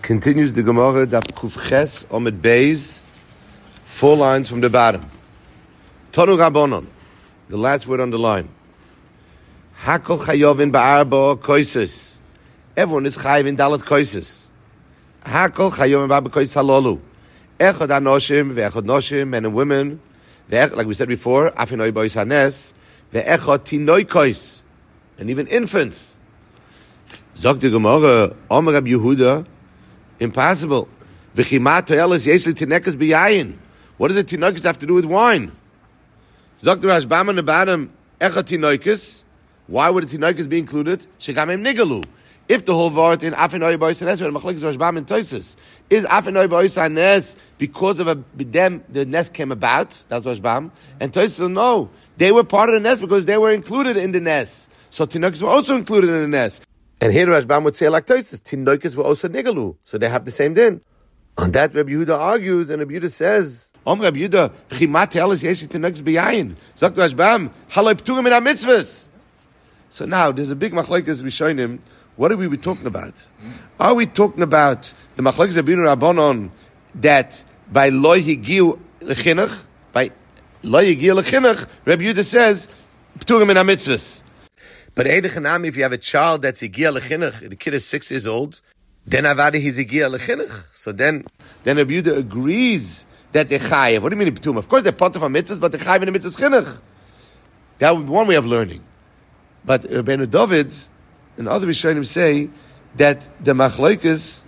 Continues the Gemara, Daf Kuf Ches Omid Beis, 4 lines from the bottom. Tonu Rabbanon, the last word on the line. Hakol Chayovin Ba'arba Koises. Everyone is chayiv in Dalat Koises. Hakol Chayovin Ba'arba Koises Halolu. Echad Anoshim, Ve'echad Noshim, men and women. Like we said before, Afinoi Bois Hanes, Ve'echad Tinoi Kois, and even infants. Zog the Gemara, Omer Rab Yehuda, impossible. What does a tinoikus have to do with wine? Zog the Rashbam on the bottom, Echad Tinoikus. Why would a tinoikus be included? Shekamim Nigalu. If the whole word in Afinoi Bois Hanes, when Machlekes Rashbam and Toisus, is Afinoi Bois Hanes because of them the nest came about? That's Rashbam. And Toisus, no, they were part of the nest because they were included in the nest. So tinoikus were also included in the nest. And here Rashbam would say like Toisus, tinoikus were also nigalu, so they have the same din. On that, Rabbi Yehuda argues, and Rabbi Yehuda says, Rabbi Yehuda, Chimat te'elis yeshi tinoikus b'yayin. Zok Rashbam, haloi p'turim in ha-mitzvahs. So now, there's a big machlekes rishonim. What are we talking about? Are we talking about the machlekes Rabbeinu Rabbanon that by lo higiu lechinuch, by lo higiu lechinuch, Rabbi Yehuda says, p'turim in ha-mitzvahs. But if you have a child that's Igia Lechinuch, the kid is 6 years old, then Avada he's Igia Lechinuch. So then Rabbi Yehuda agrees that they're Chayev. What do you mean P'tum? Of course they're part of a mitzvahs, but they're Chayev in the mitzvahs Chinuch. That would be one way of learning. But Rabbeinu David and other Rishonim say that the Machlokes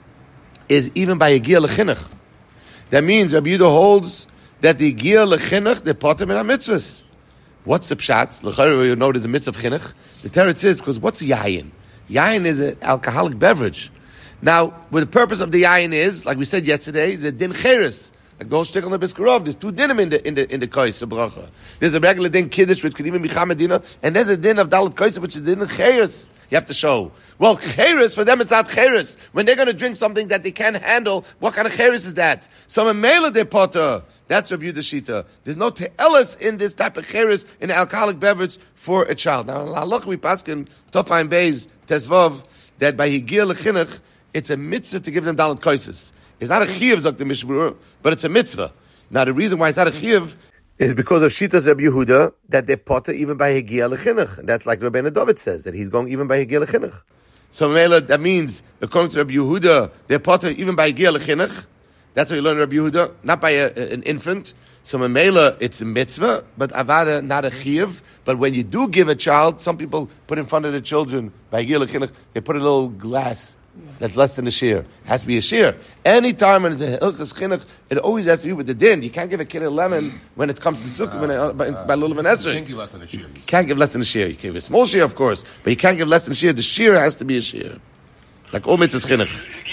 is even by Igia Lechinuch. That means Rabbi Yehuda holds that the Igia Lechinuch, they're part of a mitzvahs. What's the pshat? L'chayr, you know, there's a mitzvah of chinuch. The Teretz says, because what's yayin? Yayin is an alcoholic beverage. Now, what the purpose of the yayin is, like we said yesterday, is a din cheres. Like those shtickle on the Biskarov, there's 2 dinim in the kois of bracha. There's a regular din kiddush, which could even be chamedina, and there's a din of dalat kois, which is din cheres. You have to show. Well, cheres, for them it's not cheres. When they're going to drink something that they can't handle, what kind of cheres is that? So a mela de potter. That's Rabbi Yehuda Shita. There's no te'elis in this type of cheres, in an alcoholic beverage for a child. Now, in Halach we paskin, Tofayim Beis, Tesvav, that by Higia Lechinuch, it's a mitzvah to give them dalat koises. It's not a chiyuv, Zok the Mishmur, but it's a mitzvah. Now, the reason why it's not a chiyuv is because of Shita's Rabbi Yehuda, that they potter even by Higia Lechinuch. That's like Rabbeinu David says, that he's going even by Higia Lechinuch. So, that means, according to Rabbi Yehuda, they potter even by Higia Lechinuch. That's what you learn Rabbi Yehuda, not by an infant. So Mamela, it's a mitzvah, but Avada, not a chiyuv. But when you do give a child, some people put in front of the children, by Gila Chinuch, they put a little glass that's less than a shear. It has to be a shear. Anytime when it's a Hilchas Chinuch, it always has to be with the din. You can't give a kid a lemon when it comes to Sukkah, by Lulav and Esrei. You can't give less than a shear. You can't give less than a shear. You can give a small shear, of course, but you can't give less than a shear. The shear has to be a shear. Like all mitzvahs Chinuch.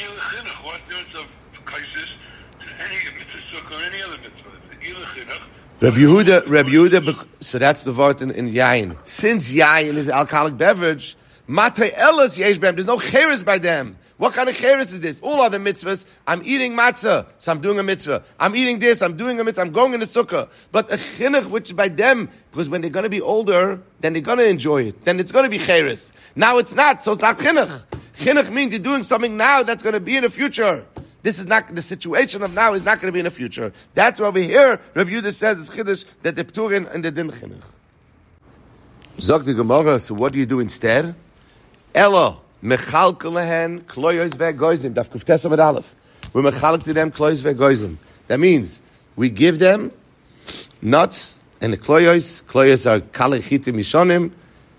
Rabbi Yehuda, so that's the word in Yayin. Since Yayin is an alcoholic beverage, Matay Elas Yesh B'hem, there's no cheres by them. What kind of cheres is this? All other mitzvahs, I'm eating matzah, so I'm doing a mitzvah. I'm eating this, I'm doing a mitzvah, I'm going in the sukkah. But a chinuch, which by them, because when they're going to be older, then they're going to enjoy it. Then it's going to be cheres. Now it's not, so it's not chinuch. Chinuch means you're doing something now that's going to be in the future. This is not, the situation of now is not going to be in the future. That's why over here, Rabbi Yehuda says it's chiddush that the pturin and the din chinuch. Zog the Gemara, so what do you do instead? Elo, mechalk lehen kloyos ve'goizim, daf kuftes amad aleph. We're mechalk to them kloyos ve'goizim. That means, we give them nuts, and the kloyos are kale chitim yishonim,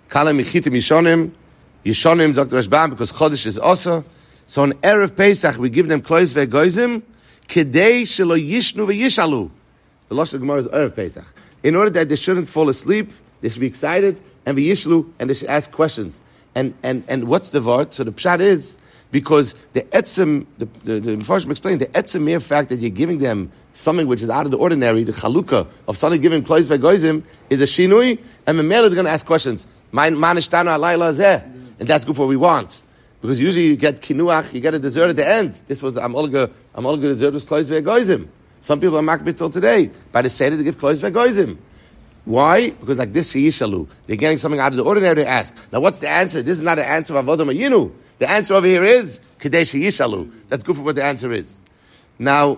yishonim zog the Rashbam, because chodesh is also. So on Erev Pesach, we give them klois ve'goizim, kedei shelo yishnu ve'yishalu. The Lashon Gemara is Erev Pesach. In order that they shouldn't fall asleep, they should be excited, and ve'yishlu, and they should ask questions. And what's the vart? So the pshat is, because the etzem, the Mepharshim explained, the etzem mere fact that you're giving them something which is out of the ordinary, the chalukah of somebody giving klois ve'goizim, is a shinui, and Memele they're going to ask questions. And that's good for what we want. Because usually you get kinuach, you get a dessert at the end. This was Amolga dessert was klois ve'goizim. Some people are makbid till today. By the Seder they give klois ve'goizim. Why? Because like this, Yishalu. They're getting something out of the ordinary to ask. Now what's the answer? This is not the answer of Avodah Mayinu. The answer over here is, Kadesh Yishalu. That's good for what the answer is. Now,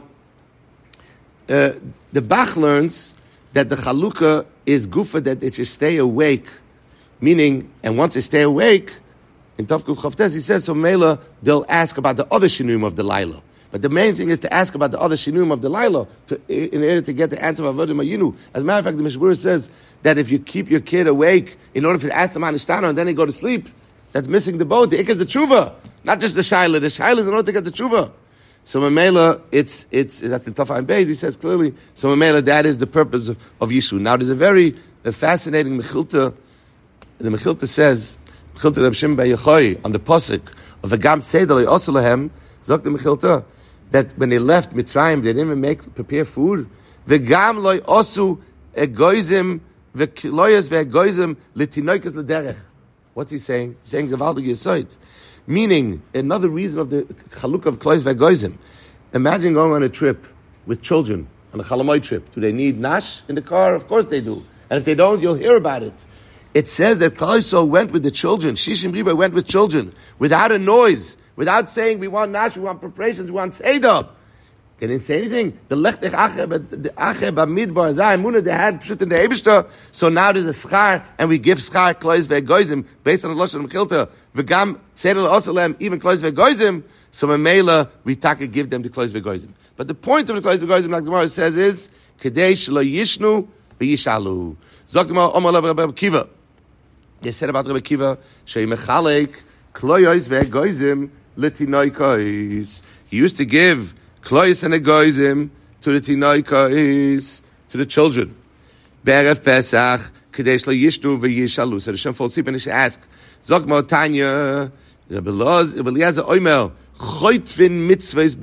the Bach learns that the Chalukah is gufa that it should stay awake, meaning, and once they stay awake, in Tov Kuf Chavtes, he says, so Mela, they'll ask about the other Shinum of the Laila. But the main thing is to ask about the other Shinum of the Laila in order to get the answer of Avodim Ayinu. As a matter of fact, the Mishmur says that if you keep your kid awake in order for to ask the Manishtana and then they go to sleep, that's missing the boat. The Ik is the Tshuva, not just the Shaila. The Shaila is in order to get the Tshuva. So Mamela, it's that's in Tafah Beis, he says clearly, so Mamela, that is the purpose of Yishu. Now there's a fascinating Mechilta. The Mechilta says, Mechilta Reb Shimon Bar Yochai, on the Pasuk of the Gam Tzedel Osulahem, Zok the Mechilta, that when they left Mitzrayim, they didn't even prepare food. V'gam loy osu egoizim v'kiloyas v'egoizim l'tinoikas l'derech. What's he saying? He's saying Gavaldig Yisoid. Meaning, another reason of the Chaluk of Klois v'egoizim. Imagine going on a trip with children, on a Chalamoy trip. Do they need Nash in the car? Of course they do. And if they don't, you'll hear about it. It says that Klal went with the children. Shishim Riba went with children, without a noise. Without saying, we want Nash, we want preparations, we want Seder. They didn't say anything. The Lechtech Ache Bamidbar Zay Muna, they had Pshut in the Eibishter. So now there's a Schar, and we give Schar Klois Ve'egoizim, based on the Lashon Mechilta. V'gam Seder L'Osalem, even Klois Ve'egoizim. So Mamela, we taka give them the Klois Ve'egoizim. But the point of the Klois Ve'egoizim, like the Gemara says, is, Kadesh Lo Yishnu V'yishalu. Zoktima Omar Rabbi Akiva. They said about Rabbi Akiva, Shei Mechalek, Klois Ve'egoizim, L'tinoikos. He used to give Klois and Egoizim to the Tinoikos, to the children. Be'erev Pesach, Kadesh Lo Yishnu V'yishalu. So the Shem falls asleep and he should ask, Zok Mo Tanya, Rabbi Eliezer Oimel, Choytvin mitzvahs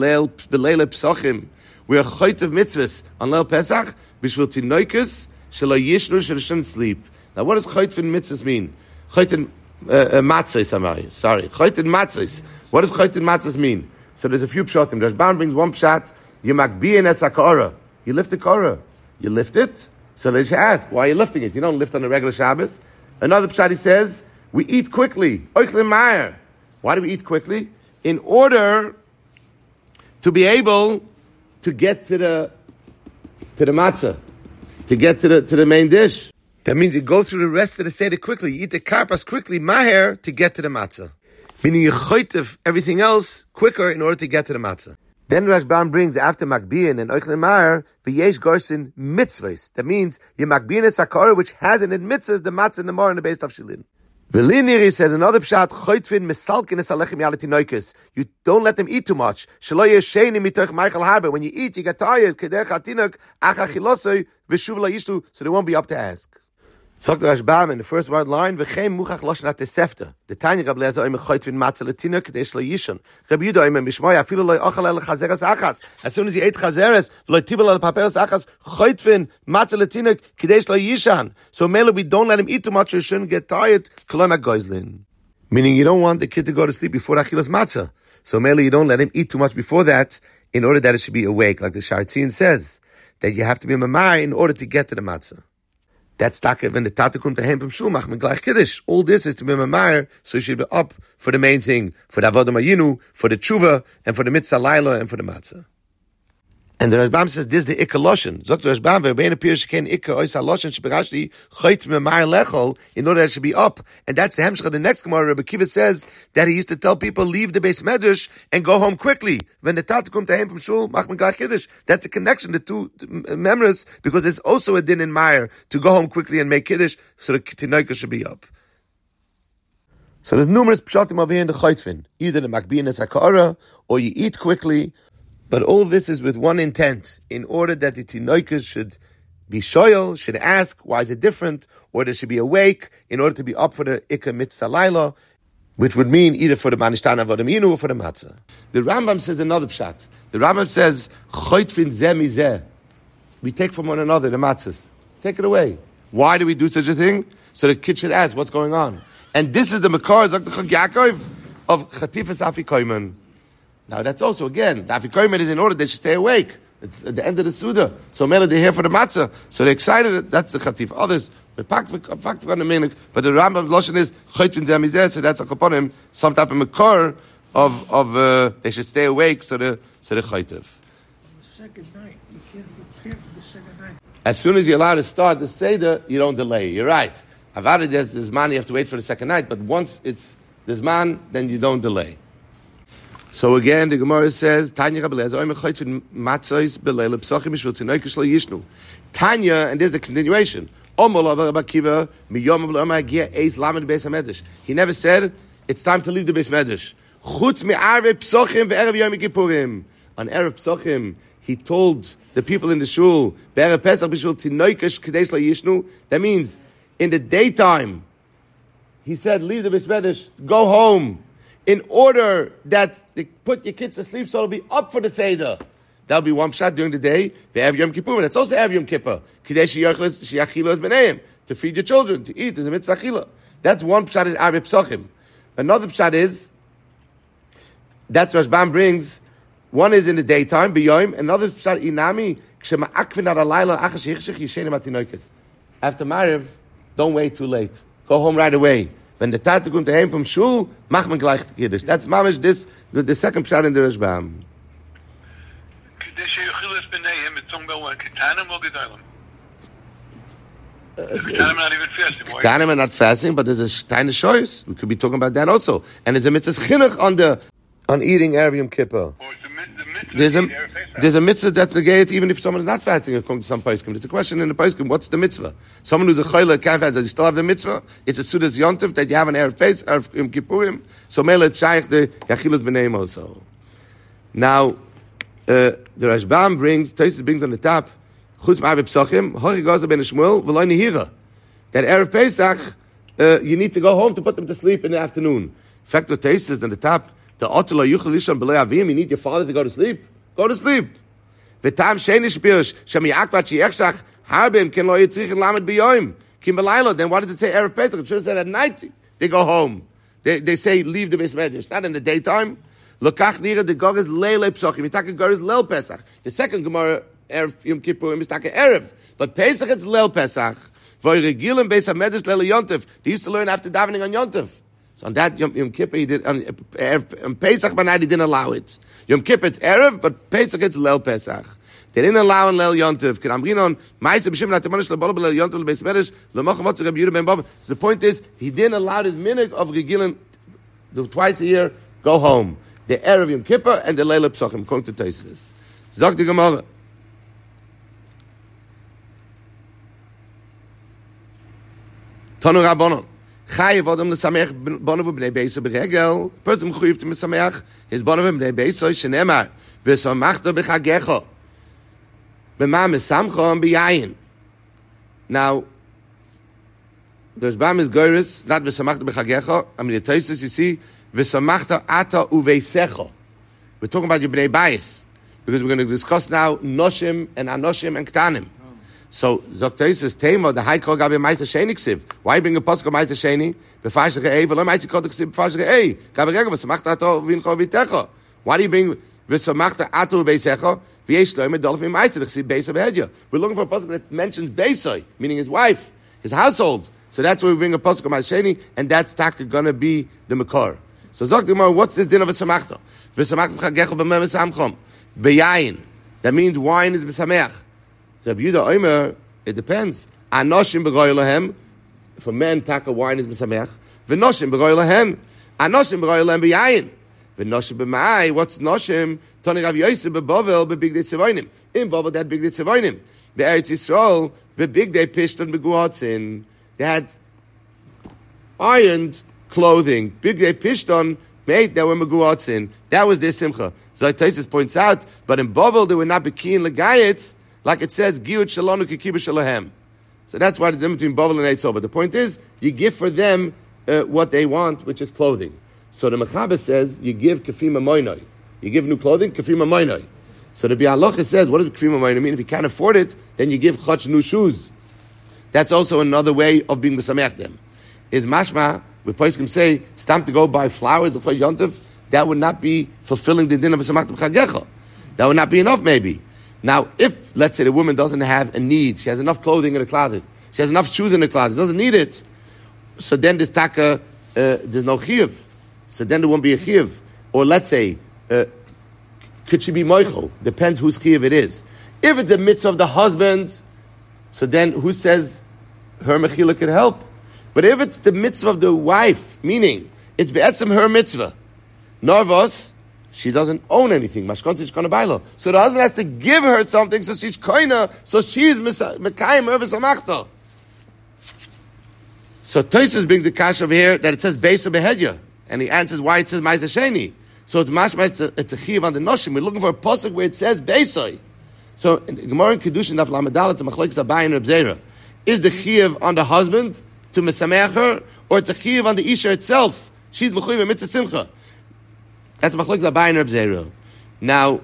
b'leil Pesachim. We are choytv mitzvahs on Leil Pesach, b'shvil Tinoikos, Shelo Yishnu, Shelo shouldn't sleep. Now what does choytvin mitzvahs mean? Choytvin matzos, sorry. Choytvin matzos. What does choytvin matzos mean? So there's a few pshatim. The Rashbam brings one pshat. You makbiyin es hakara. You lift the kara. You lift it. So they should ask, why are you lifting it? You don't lift on a regular Shabbos. Another pshat, he says, we eat quickly. Oichle ma'er. Why do we eat quickly? In order to be able to get to the matzah, to get to the main dish. That means you go through the rest of the Seder quickly. You eat the karpas quickly, maher, to get to the matzah. Meaning you choytev everything else quicker in order to get to the matzah. Then Rashbam brings after Makbiyin and Oichle Maher, v'yesh gorsin mitzvahs. That means you Makbiyin es hakara, which has in it mitzvahs, the matzah and the mar and the base of shilin. V'liniri says another pshat, choytvin misalkin es alechem yaleti noikes. You don't let them eat too much. Shelo yesheni mitoch Michael Harber. When you eat, you get tired. Kedech hatinok achachilosoi v'shuv la yishtu, so they won't be up to ask. Sagt der Rashbam in the first word line, v'chem muchach loshen at tesefta. The tiny Rabbi Eliezer oim choytvin matzah letinok kadesh lo yishon. Rabbi Yehuda oim mishmoy afilu lo yochal el chazeres achas. As soon as he ate chazeres, lo tibel el paperes achas, choytvin matzah letinok kadesh lo yishan. So mele we don't let him eat too much, so he shouldn't get tired. Kolom hagoizlin. Meaning you don't want the kid to go to sleep before achilas matzah. So mele you don't let him eat too much before that, in order that it should be awake, like the Shartzin says, that you have to be mamar in order to get to the matzah. That's taka when the tata kommt daheim from shul mach gleich kiddush. All this is to be mamar, so you should be up for the main thing, for the avodah mayinu, for the tshuva, and for the mitzvah laila, and for the matzah. And the Rashbam says this is the ikka loshen. Zok the Rashbam ve'bein appears sheken ikka ois haloshen sheberashi choyt mamar lechol in order that it should be up. And that's the hemshcha. The next Gemara, Rabbi Kiva says that he used to tell people leave the Beis Medrash and go home quickly. When the tata kommt daheim from shul mach gleich kiddush. That's a connection, the two memories, because there's also a din in Meir to go home quickly and make kiddush, so the tinoika should be up. So there's numerous pshatim over here in the choytvin. Either the makbiyin es hakara, or you eat quickly. But all this is with one intent, in order that the tinoikas should be shoyal, should ask, why is it different? Or they should be awake, in order to be up for the ikka mitzvah laila, which would mean either for the manishtana avodah minu or for the matzah. The Rambam says another pshat. The Rambam says, choytvin zeh mizeh. We take from one another the matzahs. Take it away. Why do we do such a thing? So the kid should ask, what's going on? And this is the makar, Zok Yaakov, of chatifas afikoyman. Now that's also, again, the afikoyman is in order they should stay awake. It's at the end of the Suda. So Mela, they're here for the matzah. So they're excited. That's the chatif. Others, but the Rambam's Lashon is, Choytvin Zemizeh, so that's a kaponim, some type of makar they should stay awake so the chaytev. On the second night, you can't prepare for the second night. As soon as you're allowed to start the Seder, you don't delay. You're right. Avada, there's man, you have to wait for the second night, but once it's this man, then you don't delay. So again, the Gemara says, Tanya, and there's the continuation. He never said, it's time to leave the Beis Medrash. On Erev Psochim, he told the people in the shul, that means, in the daytime, he said, leave the Beis Medrash, go home, in order that they put your kids to sleep so it'll be up for the Seder. That'll be one pshat during the day. They have Yom Kippur, and that's also Erev Yom Kippur. To feed your children, to eat, there's a mitzvah achila. That's one pshat in Erev Psochim. Another pshat is, that's what Rashbam brings, one is in the daytime, b'yoyim, another pshat inami, after Mariv, don't wait too late. Go home right away. When the Tate kommt daheim from Shul, mach man gleich the Kiddush. That's mamish this, the second pshat in the Rashbam. Ketanim are not fasting, but there's a tiny choice. We could be talking about that also. And there's a mitzvah chinuch on eating Erev Yom Kippur. There's a mitzvah that's negate even if someone is not fasting according to some poskim. There's a question in the poskim, what's the mitzvah? Someone who's a choyle can't fast, does he still have the mitzvah? It's a sudas yontif that you have an Erev Pesach, Erev Yom Kippurim. So mele shaykh the yachilus b'neim also. Now, the Rashbam Tosfos brings on the top, chutz ma'av psochim, hori gaza ben Shmuel, v'lo nehira. That Erev Pesach, you need to go home to put them to sleep in the afternoon. In fact, the Tosfos says on the top, the otla yuchel lishon b'lo avim, you need your father to go to sleep. Go to sleep. V'tam sheni shpirish, shem ya'akvat she'echshach, harbim ken lo yitzrich and lamed b'yoyim. Kim b'laylo, then why did it say Erev Pesach? It should have said at night they go home. They say leave the Beis Medrash, not in the daytime. Lokach nira the gog is leile psochim. Mitaka gor is leil Pesach. The second Gemara Erev Yom Kippur is mitaka Erev, but Pesach it's leil Pesach. V'yiregilim Beis Medrash leil Yontif. They used to learn after davening on Yontif. So on that Yom Kippur he did on Pesach, but night he didn't allow it. Yom Kippur it's Erev, but Pesach it's leil Pesach. They didn't allow in leil Yontif. Can Amrinon Ma'aseh b'Shem Latemonish LeBolo b'leil Yontif LeBeis Medrash LeMochavot Rabbi Yehuda ben Bava. So the point is he didn't allow his minhag of regilim twice a year. Go home. The Erev Yom Kippur and the Leila Psochim, according to Tosfos. Zog the Gemara. Tanu Rabbanon. Chayev Adam l'sameach bonav b'nei beiso b'regel. Person mechuyev to m'sameach his bonav b'nei beiso shenemar v'samachta b'chagecho b'ma mesamcho b'yayin. Now, the Rashbam is goyres, not v'samachta b'chagecho. I mean, the Tosfos, you see, v'samachta ata uveisecho. We're talking about your bnei bayis, because we're going to discuss now noshim and anoshim and ktanim. So Zok Tosfos Tema the high kol gabe ma'aser sheni ksiv. Why bring a pasuk ma'aser sheni? B'farshach ei v'lo ma'aser kol ksiv b'farshach ei. Gabe rega v'samachta ata uvincho v'itecho. Why do you bring v'samachta ata uveisecho? V'yesh lo imedolf ma'aser ksiv beiso behedya. We're looking for a pasuk that mentions beiso, meaning his wife, his household. So that's why we bring a pasuk ma'aser sheni, and that's taka going to be the makor. So Zok the Gemara, what's this din of a samachta? V'samachta b'chagecho b'mem esamchom b'yayin. That means wine is b'sameach. Rabbi Yehuda Omer, it depends. Anoshim b'roy lahem. For men, taka wine is b'sameach. V'noshim b'roy lahem. Anoshim b'roy lahem b'yayin. V'noshim b'mai. What's noshim? Toni Rav Yosef b'bovel b'bigdei tzevonim. In Bovel, that bigdei tzevonim. Be'eretz Yisrael b'bigdei pishton b'guatzin. They had ironed clothing. Bigdei pishton made that were meguatzin. That was their simcha. Zok Tosfos points out, but in Bovel they were not bekiin legayetz. Like it says, Giut Shalonu Kikiba Shalahem. So that's why the difference between Bovel and Eitzel. But the point is, you give for them what they want, which is clothing. So the Mechaber says, you give Kafima Moinoi. You give new clothing, Kafima Moinoi. So the Bialocha says, what does Kafima Moinoi mean? If you can't afford it, then you give Chach new shoes. That's also another way of being Mesamech them. Is Mashma, where Poskim say, it's time to go buy flowers for Yontif, that would not be fulfilling the din of Samachta B'chagecha. That would not be enough, maybe. Now, if, let's say, the woman doesn't have a need, she has enough clothing in the closet, she has enough shoes in the closet, doesn't need it, so then this taka, there's no chiyuv. So then there won't be a chiyuv. or let's say, could she be moichel? Depends whose chiyuv it is. If it's the mitzvah of the husband, so then who says her mechila could help? But if it's the mitzvah of the wife, meaning it's be'etzem her mitzvah, Narvos, she doesn't own anything. Mashkonsi shkona bailo. So the husband has to give her something, so she's koina, so she's mekayim her v'samachta. So Tosfos brings the kash over here that it says Beisa Behedya, and he answers why it says Ma'aser Sheni. So it's mashma, it's a chiyuv on the noshim. We're looking for a pasuk where it says Beisai. So in Gemara and Kedushin Daf Lamed it's a machlokes Abaye and Reb Zera. Is the chiyuv on the husband to mesameach her, or it's a chiyuv on the isha itself? She's mechuyev mitzvah simcha. That's machlokes Abaye and Reb Zera. Now,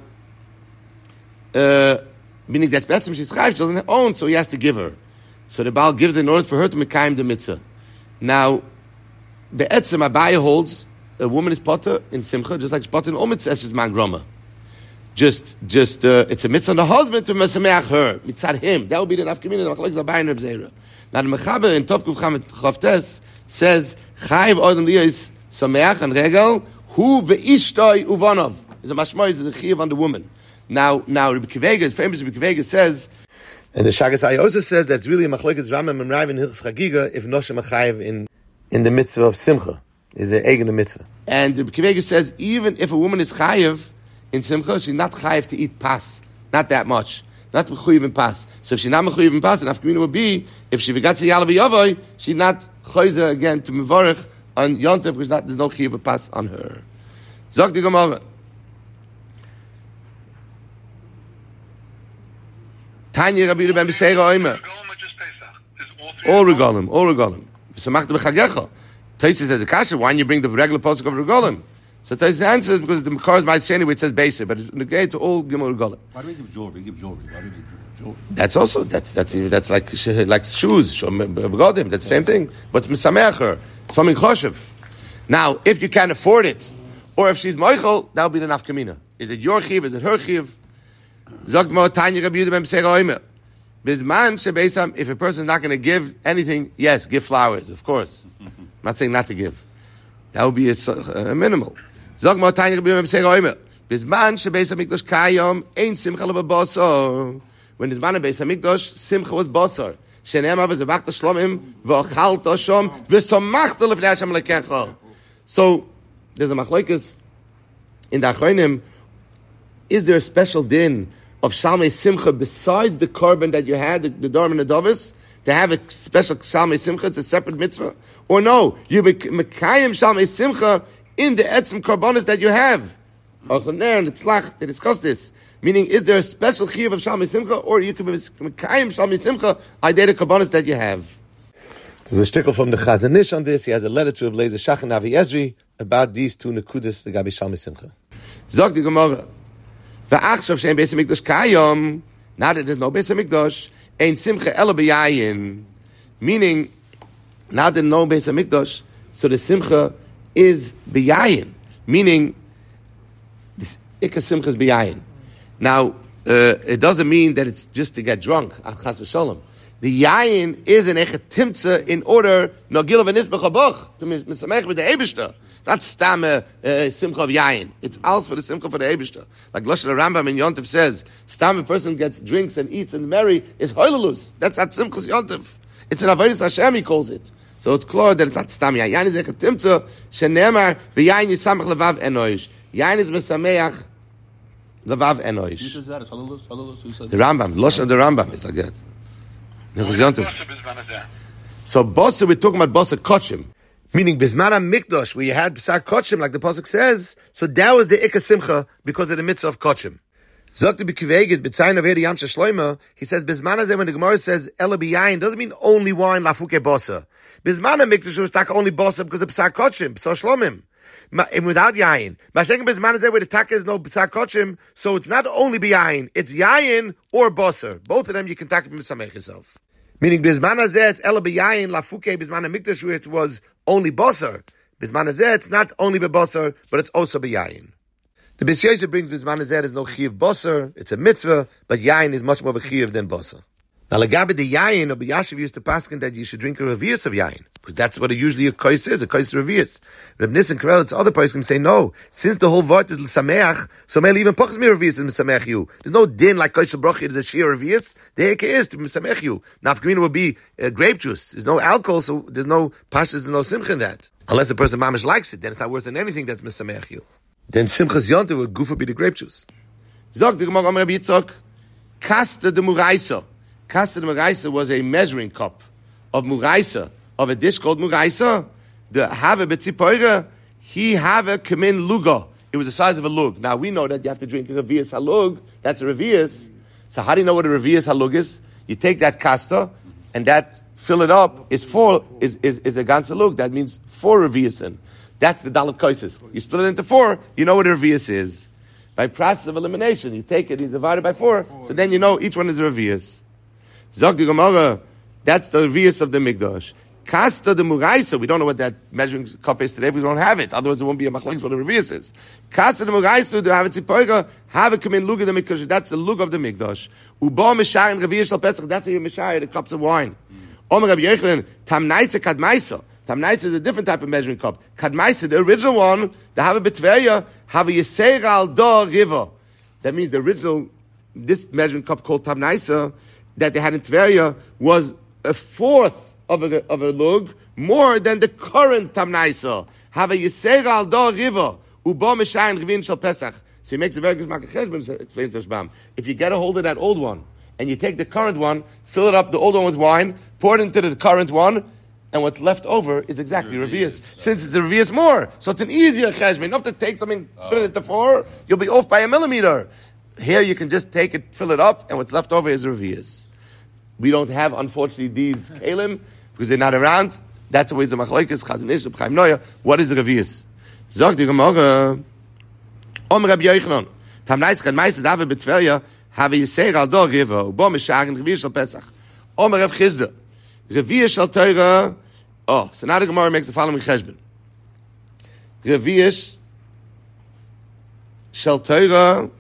meaning that betzim she's chayiv, she doesn't own, so he has to give her. So the Baal gives in order for her to mekayim the mitzvah. Now, be'etzem Abaye holds a woman is potter in simcha, just like potter in omitz es is man groma. Just it's a mitzvah on the husband to mesameach her, mitzad him. That would be the nafkamina, the machlokes Abaye and Reb Zera. Now the mechaber in Tov Kuf Chavtes says chayiv odem liyos sameach and regel hu ve'ishtoi uvanov. Is a mashma is the chiyuv on the woman. Now Rebbe Kivega, famous Rebbe Kivega says, and the Shagas Ai also says that's really a machlokes Rambam and Rav in Hilchos Chagiga if noshem chayiv in the mitzvah of simcha is the eigen mitzvah. And Rebbe Kivega says even if a woman is chayiv in simcha, she's not chayiv to eat pas, not that much, not mechuyev in pas. So if she's not mechuyev in pas, then afkamina would be if she forgot to yalav yavoy, she's not choyze again to mevorach on yontev because there's no chiyuv of pas on her. Zog the Gemara. Tanya Rabbi Ben Beseira Oimer. All regalim. So machta b'chagecha. Tosfos says a kasha. Why don't you bring the regular pasuk of regalim? So Tosfos answers because the Makar is Ma'aseh where it says Beiser, but it's negated to all Gimel regalim. Why do we give jewelry? Why do we give jewelry? That's also that's like shoes. Begodim. That's the same thing. But it's misameacher, something choshev. Now, if you can't afford it, or if she's moichel, that would be the nafkamina. Is it your chiv? Is it her chiv? Zogt mo Tanya Rabbi Yehuda ben Beseira Oimer. Bizman shebeisam, if a person is not going to give anything, yes, give flowers, of course. I'm not saying not to give. That would be a minimal. Zogt mo Tanya Rabbi Yehuda ben Beseira Oimer. Bizman shebeisam mikdash kayom ein simcha lebasar. When Bizman beis hamikdash simcha was basar. Shene'emar v'zevachta shlomim v'ochalta shom v'samachta lefnei Hashem lekecha. So there's a machlokes in the Achronim. Is there a special din of Shalmei Simcha besides the korban that you had, the Dorm and the Dovis, to have a special Shalmei Simcha? It's a separate mitzvah, or no? You mekayim Shalmei Simcha in the etzem korbanos that you have. And it's lach. They discuss this. Meaning, is there a special chiyuv of Shalmei Simcha, or you can be mekayim Shalmei Simcha identical korbanos that you have? There's a shtickle from the Chazon Ish on this. He has a letter to Ablezer Shach and Avi Ezri about these two nekudas, the Gabi Shalmei Simcha. Zog the Gemara. V'achshav she'en Beis HaMikdash kayom. Now that there's no Beis HaMikdash, ein simcha ela b'yayin. Meaning, now that there's no Beis HaMikdash, so the simcha is b'yayin. Meaning, this ikka simcha is b'yayin. Now, it doesn't mean that it's just to get drunk. Chas v'sholom. The yayin is an echetimtza in order nogil v'nisbech haboch to misamech with the Eibishter. That's stam simcha of yayin. It's also for the simcha for the Eibishter. Like Lashon Rambam in Yontif says, stam a person gets drinks and eats and merry is hoylulus. That's at simchas Yontif. It's an avodas Hashem, he calls it. So it's clear that it's not stam yayin. Yayin is echetimtza shenemar v'yayin yisamach levav enoish. Yayin is misameach levav enoish. Who says that? It's hoylulus? The Rambam. Lashon the Rambam is like that. So Bosa, we're talking about Bosa Kochim. Meaning Bizman HaMikdash, where you had B'sar Kochim, like the Pasuk says, so that was the Ikka Simcha because of the mitzvah of Kochim. Zokti B'Kiveges, B'tzayin of Heri Yamsha Shloima, he says Bizman HaZeh, when the Gemara says Ela B'yayin, doesn't mean only wine, Lafuke Bosa. Bizman HaMikdash was tak only Bosa because of B'sar Kochim, B'sar Shlomim. And without yayin, Mashenken Bizman HaZeh, where the taka is no B'sar Kochim, so it's not only B'yayin, it's yayin or Bosa. Both of them you can taka B'samech yourself. Meaning Bizman HaZeh, it's Ela B'yayin, Lafuke Bizman HaMikdash, where it was only Boser. Bizman HaZeh, it's not only B'Boser, but it's also B'yayin. The Beis Yosef brings Bizman HaZeh, there's no Chiv Boser, it's a mitzvah, but Yayin is much more of a Chiv than Boser. Now, Lagabe the yayin, Rabbi Yashiv used to paskin that you should drink a revius of yayin, because that's what usually a kois is, a kois revius. Rabbi Nissen Karel, to other poskim say no. Since the whole vort is l'sameach, so maybe even pochas me revius is m'sameach you. There's no din like kois bracha. There's a shir revius. The heke is to m'sameach you. Nafkamina would be grape juice. There's no alcohol, so there's no pashas, there's no simcha in that. Unless the person mamish likes it, then it's not worse than anything that's m'sameach you. Then simchas yonte would gufa be the grape juice. Zog the Gemara Rabbi Yitzchak, kasta de muraisa. Kasta de muraisa was a measuring cup of muraisa, of a dish called muraisa. The have betzipoira, he have a kamin luga. It was the size of a lug. Now we know that you have to drink a revius halug. That's a revius. So how do you know what a revius halug is? You take that kasta, and that fill it up is a ganze lug. That means 4 reviusin. That's the dalet koises. You split it into 4. You know what a revius is. By process of elimination, you take it, you divide it by 4, so then you know each one is a revius. Zog the Gemara, that's the revius of the Mikdash. Kasta de Muraisa, we don't know what that measuring cup is today, because we don't have it. Otherwise, it won't be a machlokes what the revius is. Kasta de Muraisa, to have it zipoiga, have it come in lug of the Mikdash. That's the lug of the Mikdash. Uba Mishai and revius shal Pesach. That's how you Mishai the cups of wine. Omer Rabbi Yochanan, Tamnaisa Kadmaisa. Tamnaisa is a different type of measuring cup. Kadmaisa, the original one, the have a Betveya, have a Yisera al Da River. That means the original, this measuring cup called Tamnaisa, that they had in Tveria was a fourth of a lug, more than the current Tamnaisa. Have a Yisera al Da River, Uba Meshayin Revin Shal Pesach. So he makes a very good Makar Cheshbon, explains the Shbam. If you get a hold of that old one, and you take the current one, fill it up, the old one with wine, pour it into the current one, and what's left over is exactly revius. Since it's a revius more, so it's an easier cheshbon. You don't have to take something, split it into 4, you'll be off by a millimeter. Here you can just take it, fill it up, and what's left over is revius. We don't have, unfortunately, these kalim, because they're not around. That's always the machlokes, Chazon Ish, Chaim Noya. What is a revius? Zog the Gemara, Om Rabbi Yochanan, Tamnais Kadmais Dave Betveria, have a Yisera al Da River, Ubo Mesharin Revius Shal Pesach. Om Rav Chizda, Revius Shal Torah. Oh, so now the Gemara makes the following cheshbon. Revius Shal Torah.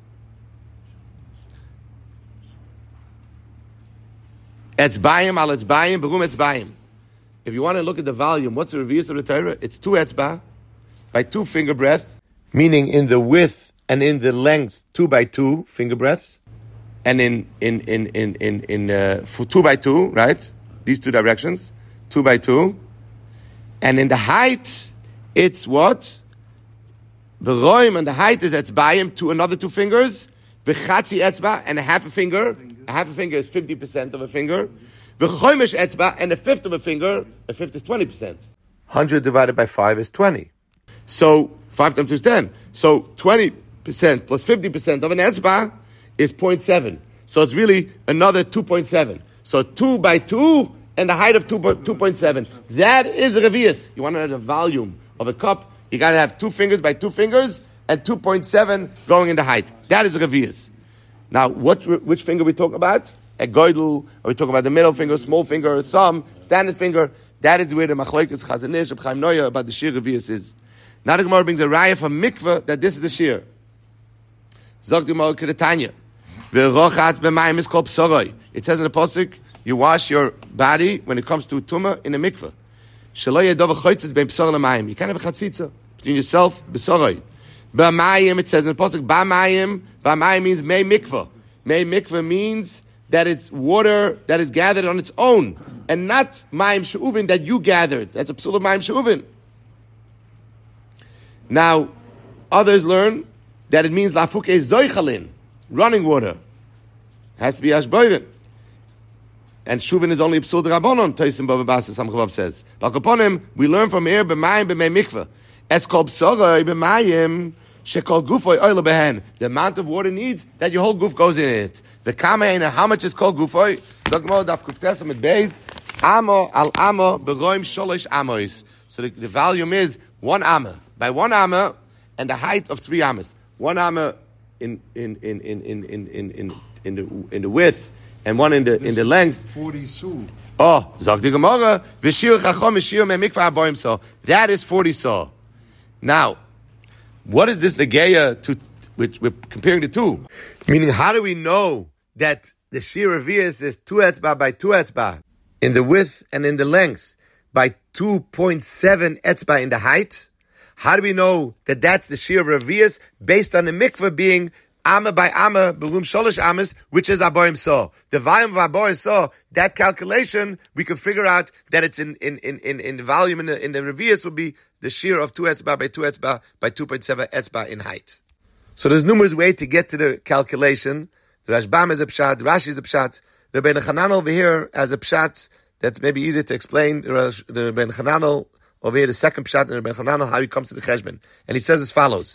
Etzbayim al etzbayim, berum etzbayim. If you want to look at the volume, what's the revius of the Torah? It's 2 etzba by 2 finger breadth, meaning in the width and in the length 2 by 2 finger breadths, and in 2 by 2, right? These 2 directions, 2 by 2, and in the height it's what? The roim and the height is etzbayim to another 2 fingers, v'chatzi etzba and a half a finger. A half a finger is 50% of a finger. V'chomish etzba and a fifth of a finger. A fifth is 20%. 100 divided by 5 is 20. So 5 times 2 is 10. So 20% plus 50% of an etzba is 0.7. So it's really another 2.7. So 2 by 2 and the height of 2.7. That is a revius. You want to know the volume of a cup, you got to have 2 fingers by 2 fingers and 2.7 going in the height. That is a revius. Now, which finger we talk about? A goidel, or we talk about the middle finger, small finger, thumb, standard finger. That is where the machlokes Chazon Ish, Chaim Noya about the shir revius is. Now the Gemara brings a raya from mikveh that this is the shir. Zog the Gemara Kedetanya. V'rochatz b'mayim is called psoroi. It says in the pasuk, you wash your body when it comes to tumah in a mikveh. Shelo yedov v'choitzes bein psor l'mayim. You can't have a chatzitza between yourself b'soroi. B'mayim, it says in the pasuk, b'mayim. B'mayim means mei mikveh. Mei mikveh means that it's water that is gathered on its own, and not mayim she'uvin that you gathered. That's a psul of mayim she'uvin. Now, others learn that it means lafuke zoichalin, running water. It has to be ashboirin. And shuvin is only a psul d'rabonon, Tosim Bava Basra Samchavav says. Balkaponim, we learn from here, b'mayim b'mei mikveh. Es kol psoroi b'mayim, shekol gufoy oila behen. The amount of water needs that your whole guf goes in it. The kameina, how much is kol gufoy? Dogmo daf kuftesam at beis. Amo al amo beroim sholosh amois. So the volume is 1 amma. By 1 amma and the height of 3 ammas. 1 amma in the width and 1 in the length. 40 su. Oh, zog the Gemara, v'shir chachom v'shir me'mikvah aboim so. That is 40 so. Now, what is this negeya to? Which we're comparing the two. Meaning, how do we know that the shear revius is 2 etzba by 2 etzba in the width and in the length by 2.7 etzba in the height. How do we know that that's the shear revius? Based on the mikveh being Amma by Amma, Berum Sholish Amas, which is Aboim Saw. The volume of Aboim Saw, that calculation, we can figure out that it's in the volume in the revius will be the shear of 2 etzba by 2 etzba by 2.7 etzba in height. So there's numerous ways to get to the calculation. The Rashbam is a pshat, Rashi is a pshat. The Rebbeinu Chananel over here has a pshat that may be easier to explain. The Rebbeinu Chananel over here, the second pshat, and the Rebbeinu Chananel, how he comes to the cheshbon. And he says as follows.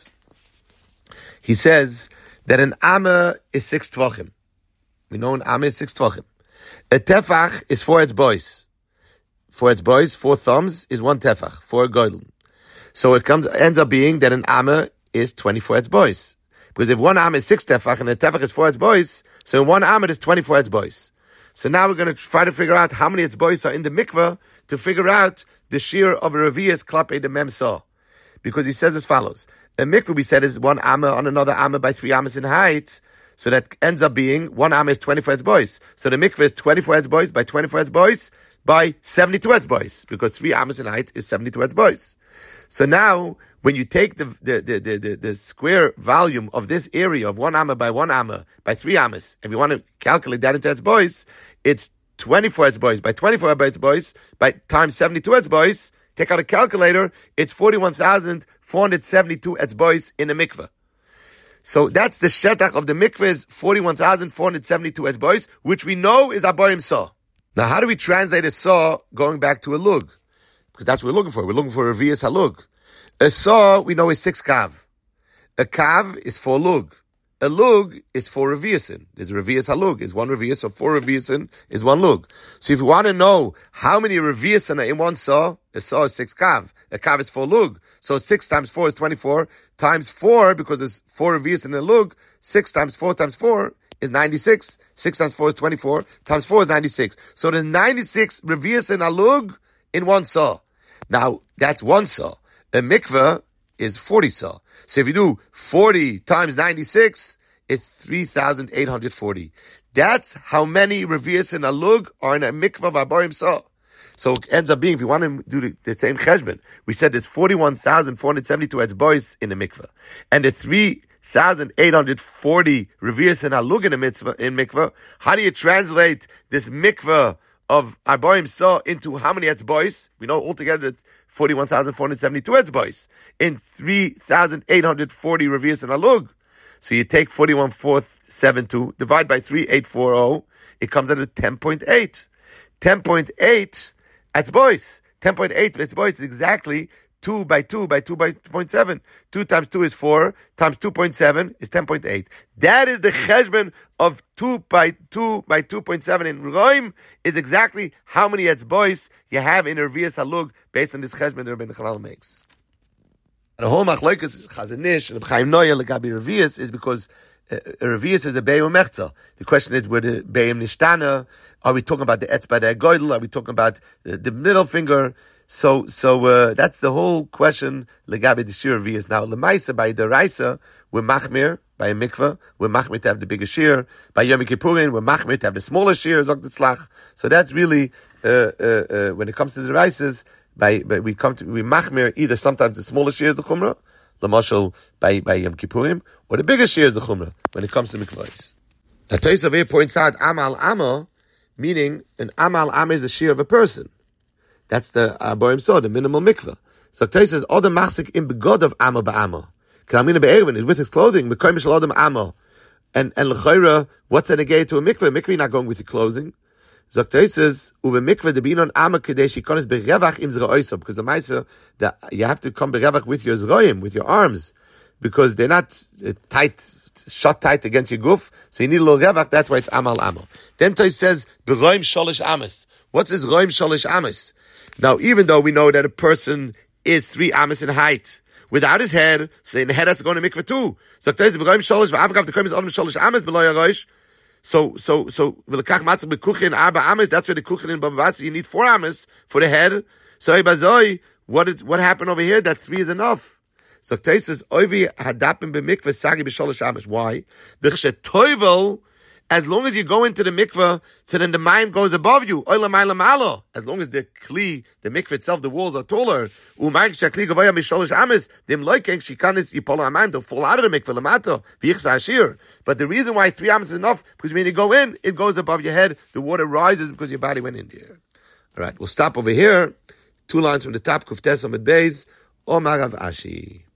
He says that an amma is 6 tvachim. We know an amma is 6 tvachim. A tefach is 4 etzbois. 4 etzbois, 4 thumbs is 1 tefach, 4 goydel. So it ends up being that an amma is 24 etzbois. Because if one amma is 6 tefach and a tefach is 4 etzbois, so in one amma is 24 etzbois. So now we're going to try to figure out how many etzbois are in the mikveh to figure out the shear of a revius klape the memsa. Because he says as follows. A mikveh, we said, is 1 amma on another amma by 3 ammas in height. So that ends up being 1 amma is 24 etzbois. So the mikveh is 24 etzbois by 24 etzbois by 72 etzbois. Because 3 ammas in height is 72 etzbois. So now, when you take the square volume of this area of 1 amma by 1 amma by 3 ammas, if you want to calculate that into etzbois, it's 24 etzbois by 24 etzbois by times 72 etzbois. Take out a calculator, it's 41,472 etzbois in a mikveh. So that's the shetach of the mikveh is 41,472 etzbois, which we know is aboim saw. Now how do we translate a saw going back to a lug? Because that's what we're looking for. We're looking for a revius halug. A saw, we know, is 6 kav. A kav is 4 lug. A lug is 4 reviusin. There's a revius halug. Is 1 revius, so 4 reviusin is 1 lug. So if you want to know how many reviusin are in one saw, a saw is 6 kav. A kav is 4 lug. So 6 times 4 is 24. Times 4, because there's 4 reviusin in a lug, 6 times 4 times 4 is 96. 6 times 4 is 24. Times 4 is 96. So there's 96 reviusin a lug in one saw. Now, that's one saw. A mikveh is 40 saw. So if you do 40 times 96, it's 3,840. That's how many revius in a lug are in a mikveh of aboim saw. So it ends up being, if you want to do the same cheshbon, we said there's 41,472 etzbois in the mikveh. And the 3,840 revius in a lug in mikveh. How do you translate this mikveh of aboim saw into how many etzbois? We know altogether it's 41,472 etzbois in 3,840 revius in a lug. So you take 41,472, divide by 3,840, it comes out at 10.8. 10.8 etzbois. 10.8 etzbois is exactly 2 by 2 by 2 by 2.7. 2 times 2 is 4, times 2.7 is 10.8. That is the cheshbon of 2 by 2 by 2.7 in Roim, is exactly how many etzbois you have in a revius halug based on this cheshbon that Rebbeinu Chananel makes. The whole machlokes Chazon Ish and Chaim Noya legabi revius is because a revius is a beim mechza. The question is, where the beim nishtana? Are we talking about the etzba the goydel? Are we talking about the middle finger? So that's the whole question. Legabi the shir revius. Now lemaisa by the raisa we're machmir by a mikveh. We're machmir to have the bigger shear. By Yom Kippurim we're machmir to have the smaller shear. Zok the tzlach. So that's really when it comes to the raisas. We machmir either sometimes the smaller shear is the chumrah, l'mashal by Yom Kippurim, or the bigger shear is the chumrah when it comes to mikvahs. Now Tosaf here points out amal amma, meaning an amal amma is the shear of a person. That's the aboim saw, the minimal mikvah. So Tosaf says all the machzik in begod of amma ba'amma. Kamina be'ervin is with his clothing. Mekoyim shel adam amma, and l'chayra, what's a negay to a mikvah? Mikvah not going with your clothing. Zok says, "Uve mikveh de binon ama kadesh ikonis berevach im zra'oiso," because the ma'aser that you have to come berevach with your zroim, with your arms, because they're not shut tight against your guf. So you need a little revach. That's why it's amal amal. Then Toy says, "Beroim sholish amas." What's this roim sholish amas? Now, even though we know that a person is 3 amas in height without his head, so the head has to go in the mikveh too. Zok says, "Beroim sholish v'avgav the koim is adam sholish amas below yarosh." So v'lekach matzah b'kuchin arba amas. That's where the kuchin in Bava Basra you need 4 amas for the head. So ibazoi, what happened over here? That 3 is enough. So Tosaf says oivi hadapim b'mikveh sagi b'sholosh amas. Why? D'chshe toivel As long as you go into the mikveh, so then the mayim goes above you. As long as the kli, the mikveh itself, the walls are taller. They'll fall out of the mikveh. But the reason why 3 amas is enough, because when you go in, it goes above your head. The water rises because your body went in there. All right, we'll stop over here. 2 lines from the top. Kuftes Amud Beis. Omar Rav Ashi.